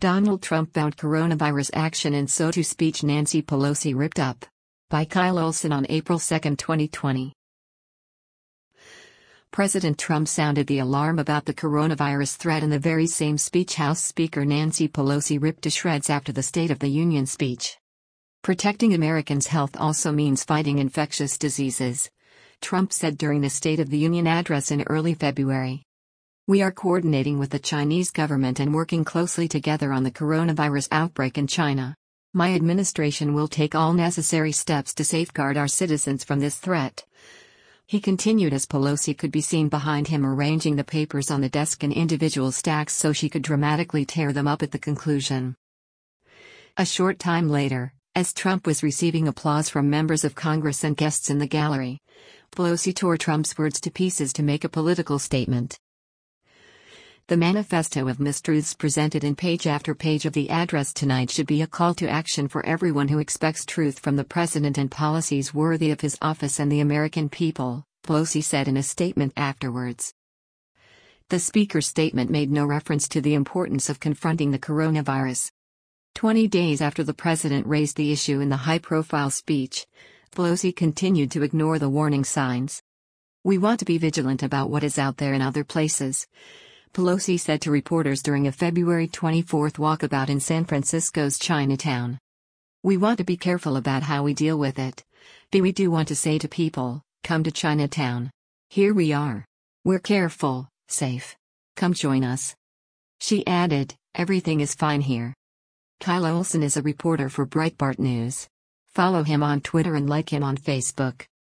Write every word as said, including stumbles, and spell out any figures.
Donald Trump vowed coronavirus action and so to speech Nancy Pelosi ripped up. By Kyle Olson on April second, twenty twenty. President Trump sounded the alarm about the coronavirus threat in the very same speech House Speaker Nancy Pelosi ripped to shreds after the State of the Union speech. Protecting Americans' health also means fighting infectious diseases, Trump said during the State of the Union address in early February. We are coordinating with the Chinese government and working closely together on the coronavirus outbreak in China. My administration will take all necessary steps to safeguard our citizens from this threat. He continued as Pelosi could be seen behind him arranging the papers on the desk in individual stacks so she could dramatically tear them up at the conclusion. A short time later, as Trump was receiving applause from members of Congress and guests in the gallery, Pelosi tore Trump's words to pieces to make a political statement. The manifesto of mistruths presented in page after page of the address tonight should be a call to action for everyone who expects truth from the president and policies worthy of his office and the American people, Pelosi said in a statement afterwards. The speaker's statement made no reference to the importance of confronting the coronavirus. Twenty days after the president raised the issue in the high-profile speech, Pelosi continued to ignore the warning signs. We want to be vigilant about what is out there in other places, Pelosi said to reporters during a February twenty-fourth walkabout in San Francisco's Chinatown. We want to be careful about how we deal with it. But we do want to say to people, come to Chinatown. Here we are. We're careful, safe. Come join us. She added, everything is fine here. Kyle Olson is a reporter for Breitbart News. Follow him on Twitter and like him on Facebook.